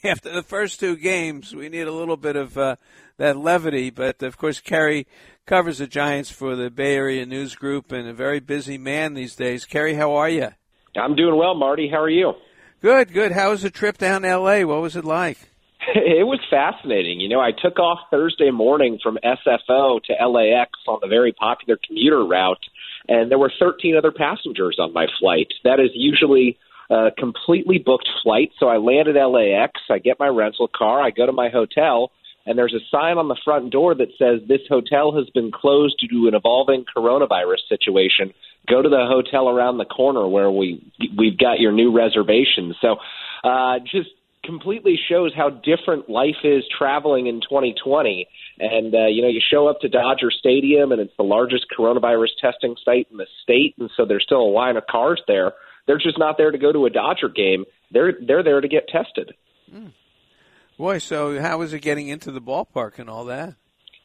after the first two games, we need a little bit of that levity. But, of course, Kerry covers the Giants for the Bay Area News Group and a very busy man these days. Kerry, how are you? I'm doing well, Marty. How are you? Good, good. How was the trip down to L.A.? What was it like? It was fascinating. You know, I took off Thursday morning from SFO to LAX on the very popular commuter route, and there were 13 other passengers on my flight. That is usually a completely booked flight. So I land at LAX, I get my rental car, I go to my hotel, and there's a sign on the front door that says this hotel has been closed due to an evolving coronavirus situation. Go to the hotel around the corner where we've got your new reservations. So just completely shows how different life is traveling in 2020. And, you show up to Dodger Stadium, and it's the largest coronavirus testing site in the state, and so there's still a line of cars there. They're just not there to go to a Dodger game. They're there to get tested. Boy, so how was it getting into the ballpark and all that?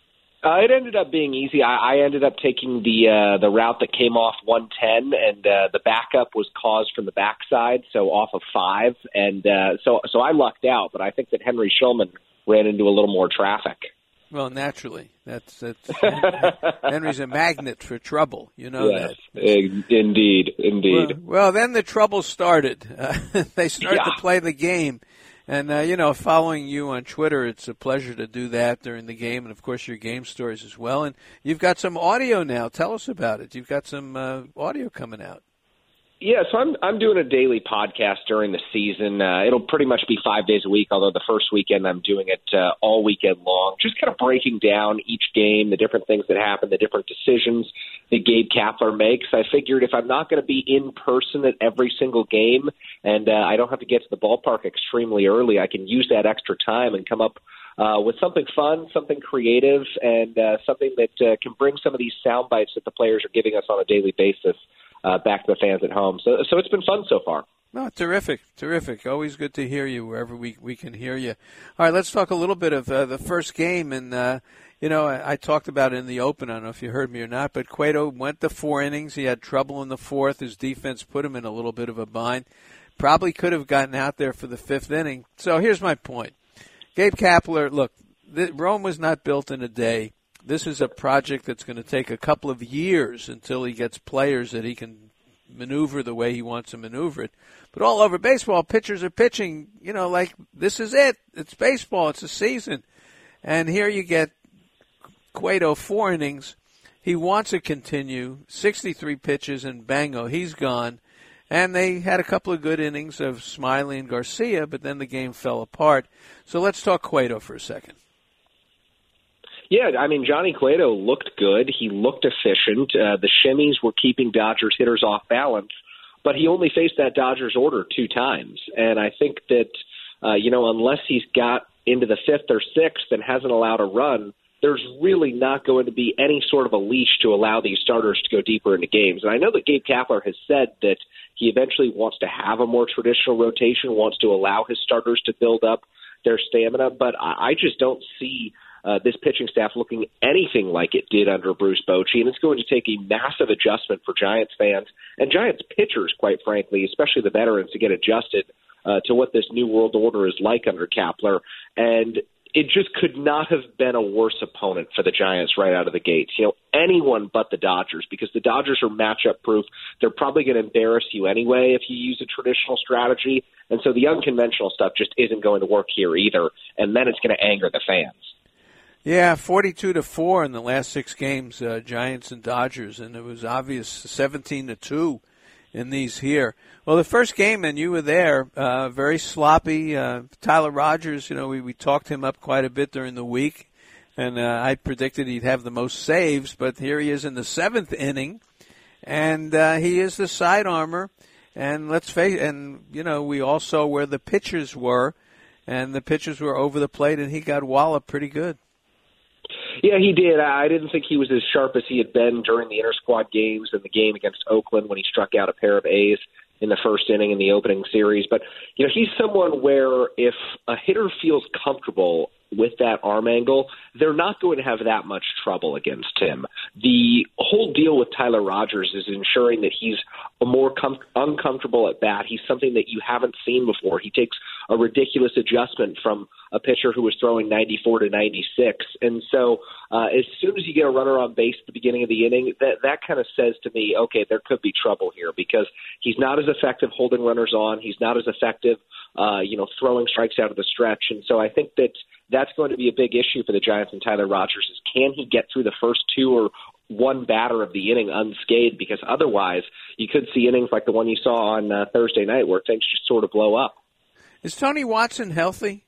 It ended up being easy. I ended up taking the route that came off 110, and the backup was caused from the backside, so off of 5. And so I lucked out, but I think that Henry Schulman ran into a little more traffic. Well, naturally. That's Henry's a magnet for trouble. You know yes, that. Indeed. Well, then the trouble started. They started to play the game. And, following you on Twitter, it's a pleasure to do that during the game, and, of course, your game stories as well. And you've got some audio now. Tell us about it. You've got some audio coming out. Yeah, so I'm doing a daily podcast during the season. It'll pretty much be 5 days a week, although the first weekend I'm doing it all weekend long, just kind of breaking down each game, the different things that happen, the different decisions that Gabe Kapler makes. I figured if I'm not going to be in person at every single game and I don't have to get to the ballpark extremely early, I can use that extra time and come up with something fun, something creative, and something that can bring some of these sound bites that the players are giving us on a daily basis back to the fans at home. So it's been fun so far. Oh, terrific. Always good to hear you wherever we can hear you. All right, let's talk a little bit of the first game. And, I talked about it in the open. I don't know if you heard me or not, but Cueto went to 4 innings. He had trouble in the 4th. His defense put him in a little bit of a bind. Probably could have gotten out there for the 5th inning. So here's my point. Gabe Kapler, look, Rome was not built in a day. This is a project that's going to take a couple of years until he gets players that he can maneuver the way he wants to maneuver it. But all over baseball, pitchers are pitching, like this is it. It's baseball. It's a season. And here you get Cueto 4 innings. He wants to continue. 63 pitches and bango, he's gone. And they had a couple of good innings of Smiley and Garcia, but then the game fell apart. So let's talk Cueto for a second. Yeah, I mean, Johnny Cueto looked good. He looked efficient. The shimmies were keeping Dodgers hitters off balance, but he only faced that Dodgers order 2 times. And I think that, unless he's got into the 5th or 6th and hasn't allowed a run, there's really not going to be any sort of a leash to allow these starters to go deeper into games. And I know that Gabe Kapler has said that he eventually wants to have a more traditional rotation, wants to allow his starters to build up their stamina, but I just don't see this pitching staff looking anything like it did under Bruce Bochy, and it's going to take a massive adjustment for Giants fans and Giants pitchers, quite frankly, especially the veterans, to get adjusted to what this new world order is like under Kapler. And it just could not have been a worse opponent for the Giants right out of the gates. Anyone but the Dodgers, because the Dodgers are matchup proof. They're probably going to embarrass you anyway if you use a traditional strategy. And so the unconventional stuff just isn't going to work here either. And then it's going to anger the fans. Yeah, 42-4 in the last 6 games, Giants and Dodgers, and it was obvious 17-2 in these here. Well, the first game, and you were there, very sloppy. Tyler Rogers, we talked him up quite a bit during the week, and I predicted he'd have the most saves, but here he is in the 7th inning, and he is the side armor. And let's face it, we all saw where the pitchers were, and the pitchers were over the plate, and he got walloped pretty good. Yeah, he did. I didn't think he was as sharp as he had been during the inter-squad games and the game against Oakland when he struck out a pair of A's in the first inning in the opening series. But, he's someone where if a hitter feels comfortable with that arm angle, they're not going to have that much trouble against him. The whole deal with Tyler Rogers is ensuring that he's a more uncomfortable at bat. He's something that you haven't seen before. He takes a ridiculous adjustment from a pitcher who was throwing 94 to 96. And so as soon as you get a runner on base at the beginning of the inning, that kind of says to me, okay, there could be trouble here because he's not as effective holding runners on. He's not as effective, throwing strikes out of the stretch. And so I think that that's going to be a big issue for the Giants and Tyler Rogers is can he get through the first two or one batter of the inning unscathed, because otherwise you could see innings like the one you saw on Thursday night where things just sort of blow up. Is Tony Watson healthy?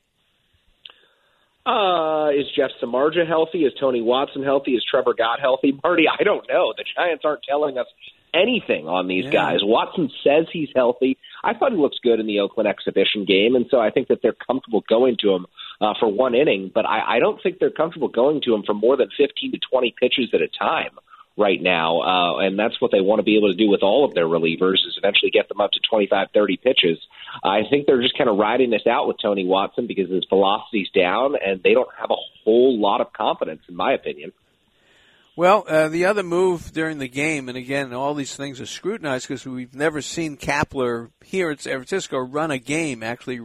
Is Jeff Samardzija healthy? Is Tony Watson healthy? Is Trevor Gott healthy? Marty, I don't know. The Giants aren't telling us anything on these guys. Watson says he's healthy. I thought he looks good in the Oakland exhibition game, and so I think that they're comfortable going to him for one inning, but I don't think they're comfortable going to him for more than 15 to 20 pitches at a time right now, and that's what they want to be able to do with all of their relievers is eventually get them up to 25, 30 pitches. I think they're just kind of riding this out with Tony Watson because his velocity's down, and they don't have a whole lot of confidence, in my opinion. Well, the other move during the game, and again, all these things are scrutinized because we've never seen Kapler here at San Francisco run a game.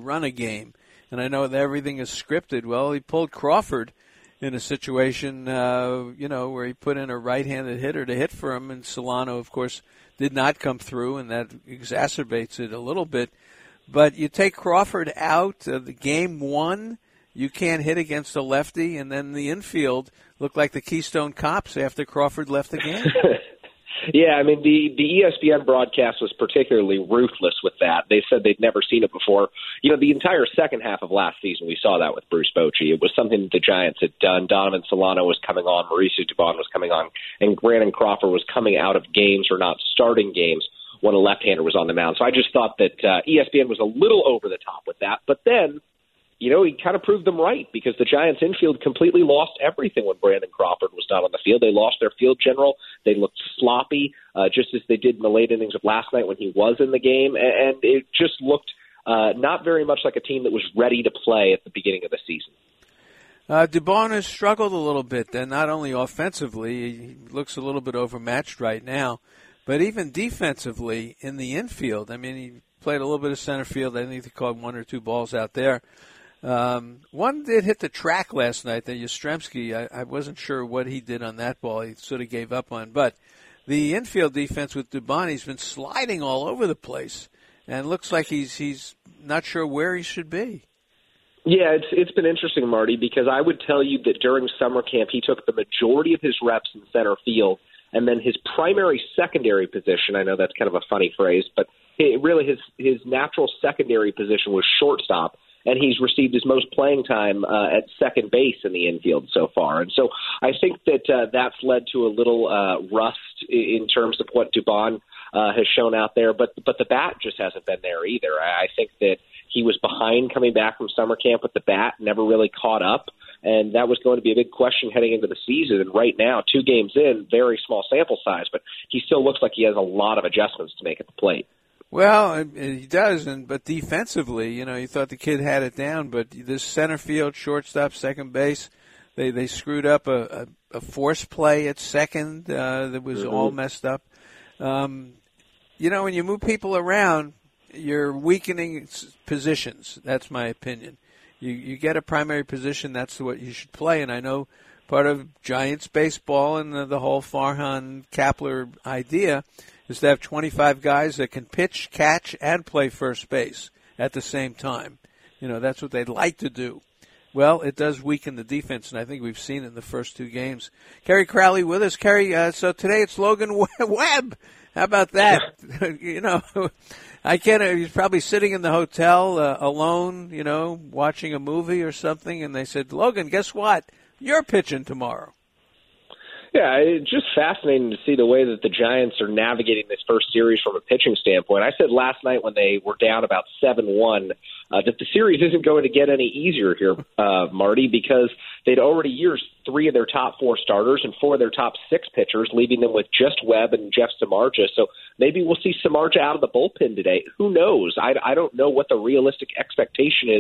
And I know that everything is scripted. Well, he pulled Crawford in a situation, where he put in a right-handed hitter to hit for him, and Solano, of course, did not come through, and that exacerbates it a little bit. But you take Crawford out, the game one, you can't hit against a lefty, and then the infield looked like the Keystone Cops after Crawford left the game. Yeah, I mean, the ESPN broadcast was particularly ruthless with that. They said they'd never seen it before. The entire second half of last season, we saw that with Bruce Bochy. It was something that the Giants had done. Donovan Solano was coming on, Mauricio Dubon was coming on, and Brandon Crawford was coming out of games or not starting games when a left-hander was on the mound. So I just thought that ESPN was a little over the top with that. But then, he kind of proved them right because the Giants infield completely lost everything when Brandon Crawford was not on the field. They lost their field general. They looked sloppy, just as they did in the late innings of last night when he was in the game. And it just looked not very much like a team that was ready to play at the beginning of the season. Dubon has struggled a little bit, and not only offensively, he looks a little bit overmatched right now, but even defensively in the infield. I mean, he played a little bit of center field. I think they caught one or two balls out there. One did hit the track last night, the Yastrzemski. I wasn't sure what he did on that ball. He sort of gave up on. But the infield defense with Dubon, he's been sliding all over the place, and looks like he's not sure where he should be. Yeah, it's been interesting, Marty, because I would tell you that during summer camp he took the majority of his reps in center field, and then his primary secondary position, I know that's kind of a funny phrase, but really his natural secondary position was shortstop, and he's received his most playing time at second base in the infield so far. And so I think that that's led to a little rust in terms of what Dubon has shown out there, but the bat just hasn't been there either. I think that he was behind coming back from summer camp with the bat, never really caught up, and that was going to be a big question heading into the season. And right now, 2 games in, very small sample size, but he still looks like he has a lot of adjustments to make at the plate. Well, he does, but defensively, you thought the kid had it down, but this center field, shortstop, second base, they screwed up a force play at second that was all messed up. When you move people around, you're weakening positions. That's my opinion. You get a primary position, that's what you should play, and I know part of Giants baseball and the whole Farhan Kapler idea is to have 25 guys that can pitch, catch, and play first base at the same time. That's what they'd like to do. Well, it does weaken the defense, and I think we've seen it in the first 2 games. Kerry Crowley with us. Kerry, so today it's Logan Webb. How about that? I can't. He's probably sitting in the hotel alone, watching a movie or something, and they said, Logan, guess what? You're pitching tomorrow. Yeah, it's just fascinating to see the way that the Giants are navigating this first series from a pitching standpoint. I said last night when they were down about 7-1 that the series isn't going to get any easier here, Marty, because they'd already used 3 of their top 4 starters and 4 of their top 6 pitchers, leaving them with just Webb and Jeff Samardzija. So maybe we'll see Samardzija out of the bullpen today. Who knows? I don't know what the realistic expectation is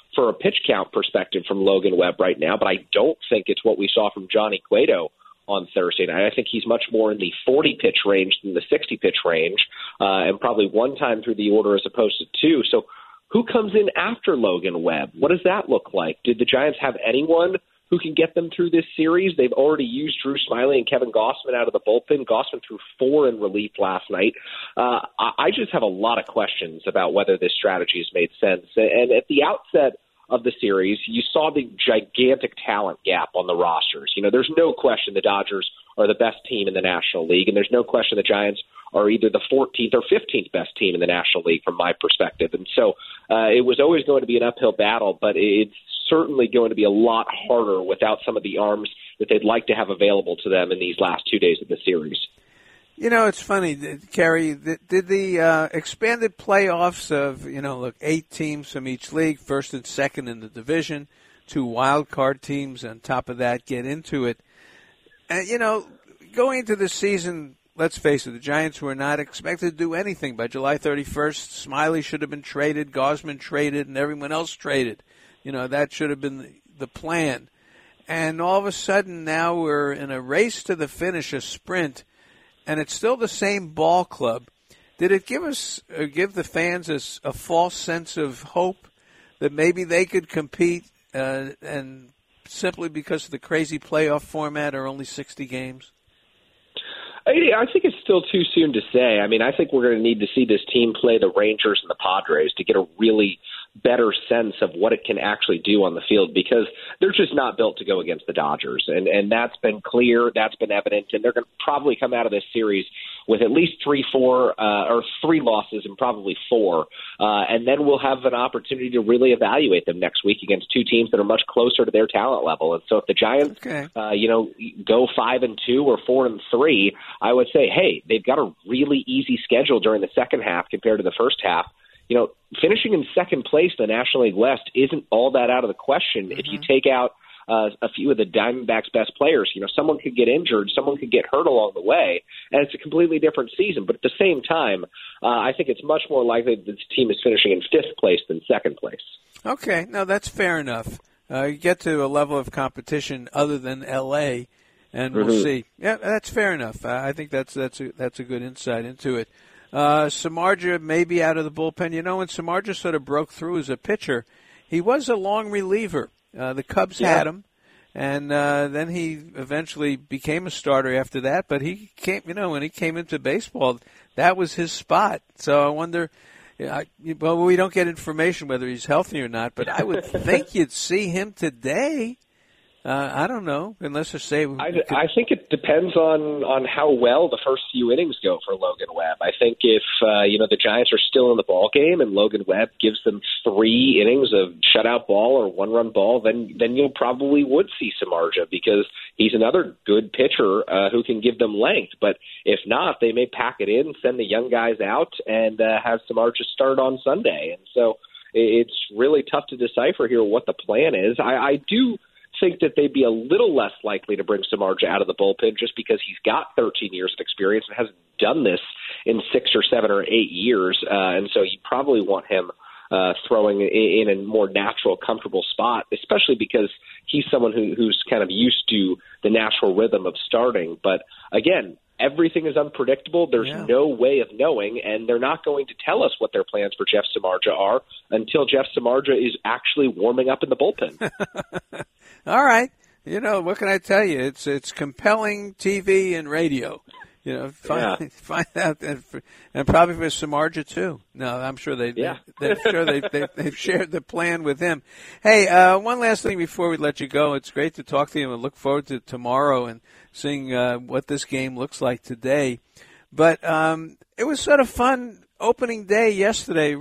for a pitch count perspective from Logan Webb right now, but I don't think it's what we saw from Johnny Cueto on Thursday night. I think he's much more in the 40-pitch range than the 60-pitch range, and probably one time through the order as opposed to two. So who comes in after Logan Webb? What does that look like? Did the Giants have anyone who can get them through this series? They've already used Drew Smyly and Kevin Gausman out of the bullpen. Gausman threw 4 in relief last night. I just have a lot of questions about whether this strategy has made sense. And at the outset of the series, you saw the gigantic talent gap on the rosters. You know, there's no question the Dodgers are the best team in the National League, and there's no question the Giants are either the 14th or 15th best team in the National League from my perspective. And so it was always going to be an uphill battle, but it's certainly going to be a lot harder without some of the arms that they'd like to have available to them in these last 2 days of the series. You know, it's funny, Kerry, did the expanded playoffs of, 8 teams from each league, first and second in the division, 2 wild card teams on top of that get into it? And, going into the season, let's face it, the Giants were not expected to do anything by July 31st. Smyly should have been traded, Gausman traded, and everyone else traded. That should have been the plan. And all of a sudden now we're in a race to the finish, a sprint, and it's still the same ball club. Did it give the fans a false sense of hope that maybe they could compete, and simply because of the crazy playoff format are only 60 games? I think it's still too soon to say. I mean, I think we're going to need to see this team play the Rangers and the Padres to get a really better sense of what it can actually do on the field, because they're just not built to go against the Dodgers. And that's been clear, that's been evident, and they're going to probably come out of this series with at least 3 losses and probably 4. And then we'll have an opportunity to really evaluate them next week against 2 teams that are much closer to their talent level. And so if the Giants, go 5-2 or 4-3, I would say, hey, they've got a really easy schedule during the second half compared to the first half. Finishing in second place in the National League West isn't all that out of the question if you take out a few of the Diamondbacks' best players. Someone could get injured, someone could get hurt along the way, and it's a completely different season. But at the same time, I think it's much more likely that this team is finishing in 5th place than 2nd place. Okay, no, that's fair enough. You get to a level of competition other than L.A., and we'll see. Yeah, that's fair enough. I think that's a good insight into it. Samardzija may be out of the bullpen. When Samardzija sort of broke through as a pitcher, he was a long reliever. The Cubs had him, and then he eventually became a starter after that. But he came, when he came into baseball, that was his spot. So I wonder, well, we don't get information whether he's healthy or not, but I would think you'd see him today. I don't know, unless I say. I think it depends on how well the first few innings go for Logan Webb. I think if the Giants are still in the ball game and Logan Webb gives them 3 innings of shutout ball or 1-run ball, then you'll probably would see Samardzija, because he's another good pitcher who can give them length. But if not, they may pack it in, send the young guys out, and have Samardzija start on Sunday. And so it's really tough to decipher here what the plan is. I do think that they'd be a little less likely to bring Samardzija out of the bullpen just because he's got 13 years of experience and hasn't done this in 6 or 7 or 8 years. And so you probably want him throwing in a more natural, comfortable spot, especially because he's someone who's kind of used to the natural rhythm of starting. But again, everything is unpredictable. There's no way of knowing, and they're not going to tell us what their plans for Jeff Samardzija are until Jeff Samardzija is actually warming up in the bullpen. All right. What can I tell you? It's compelling TV and radio. Find out, and probably for Samardzija too. No, I'm sure they've shared the plan with him. Hey, one last thing before we let you go. It's great to talk to you, and look forward to tomorrow and seeing what this game looks like today. But it was sort of fun opening day yesterday,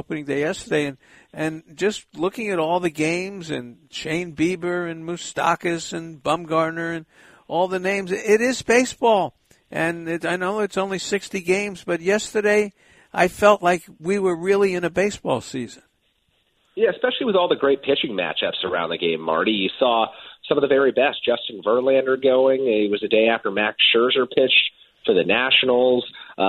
and just looking at all the games and Shane Bieber and Moustakas and Bumgarner and all the names. It is baseball. And I know it's only 60 games, but yesterday I felt like we were really in a baseball season. Yeah, especially with all the great pitching matchups around the game, Marty. You saw some of the very best. Justin Verlander going. It was a day after Max Scherzer pitched for the Nationals.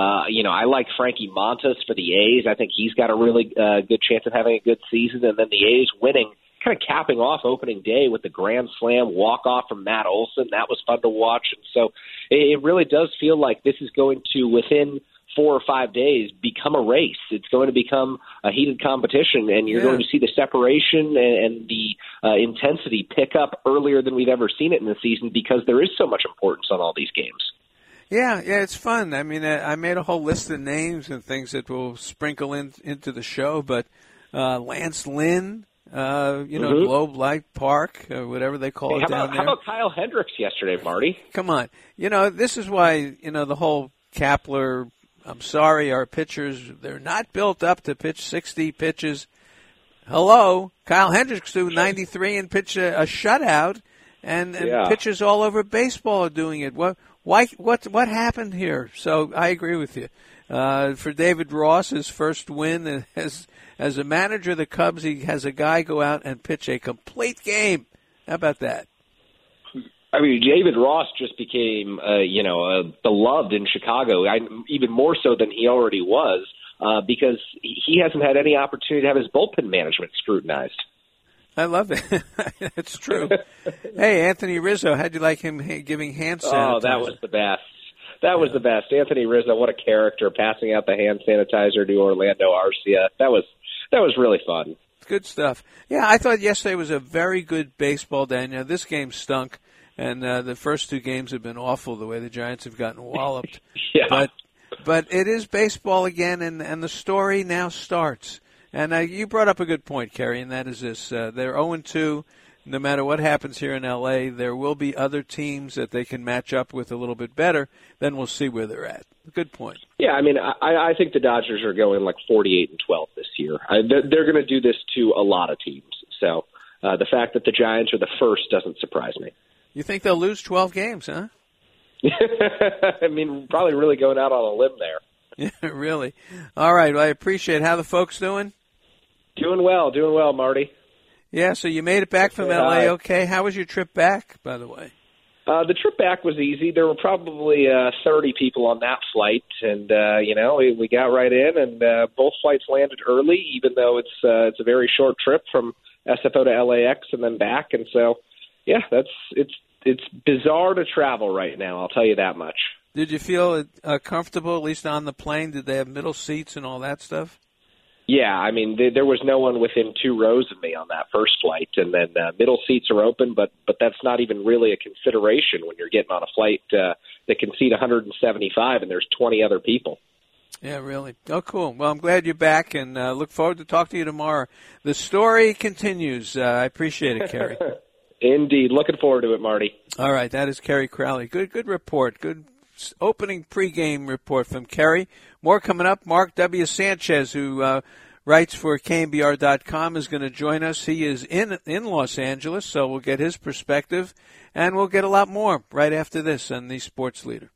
I like Frankie Montas for the A's. I think he's got a really good chance of having a good season. And then the A's winning, kind of capping off opening day with the grand slam walk-off from Matt Olson. That was fun to watch. And so it really does feel like this is going to, within 4 or 5 days, become a race. It's going to become a heated competition, and you're going to see the separation and the intensity pick up earlier than we've ever seen it in the season because there is so much importance on all these games. Yeah, it's fun. I mean, I made a whole list of names and things that will sprinkle into the show, but Lance Lynn, Globe Life Park, whatever they call it down there. How about Kyle Hendricks yesterday, Marty? Come on. This is why, the whole Kapler, I'm sorry, our pitchers, they're not built up to pitch 60 pitches. Hello, Kyle Hendricks threw 93 and pitch a shutout, and pitchers all over baseball are doing it. What happened here? So I agree with you. For David Ross, his first win as a manager of the Cubs, he has a guy go out and pitch a complete game. How about that? I mean, David Ross just became, beloved in Chicago, even more so than he already was, because he hasn't had any opportunity to have his bullpen management scrutinized. I love it. It's true. Hey, Anthony Rizzo, how'd you like him giving hand sanitizer? Oh, that was the best. That was the best. Anthony Rizzo, what a character, passing out the hand sanitizer to Orlando Arcia. That was really fun. Good stuff. Yeah, I thought yesterday was a very good baseball day. Now, this game stunk, and the first 2 games have been awful the way the Giants have gotten walloped. Yeah. But it is baseball again, and the story now starts. And you brought up a good point, Kerry, and that is this. They're 0-2. No matter what happens here in L.A., there will be other teams that they can match up with a little bit better. Then we'll see where they're at. Good point. Yeah, I mean, I think the Dodgers are going like 48-12 this year. They're going to do this to a lot of teams. So the fact that the Giants are the first doesn't surprise me. You think they'll lose 12 games, huh? I mean, probably really going out on a limb there. Yeah, really. All right, well, I appreciate it. How the folks doing? Doing well, Marty. Yeah, so you made it back from L.A., okay. How was your trip back, by the way? The trip back was easy. There were probably 30 people on that flight, and, we got right in, and both flights landed early, even though it's a very short trip from SFO to LAX and then back. And so, yeah, it's bizarre to travel right now, I'll tell you that much. Did you feel comfortable, at least on the plane? Did they have middle seats and all that stuff? Yeah, I mean, there was no one within 2 rows of me on that first flight, and then middle seats are open, but that's not even really a consideration when you're getting on a flight that can seat 175 and there's 20 other people. Yeah, really. Oh, cool. Well, I'm glad you're back, and look forward to talking to you tomorrow. The story continues. I appreciate it, Kerry. Indeed. Looking forward to it, Marty. All right, that is Kerry Crowley. Good report. Good opening pregame report from Kerry. More coming up. Mark W. Sanchez, who writes for KNBR.com, is going to join us. He is in Los Angeles, so we'll get his perspective, and we'll get a lot more right after this on the Sports Leader.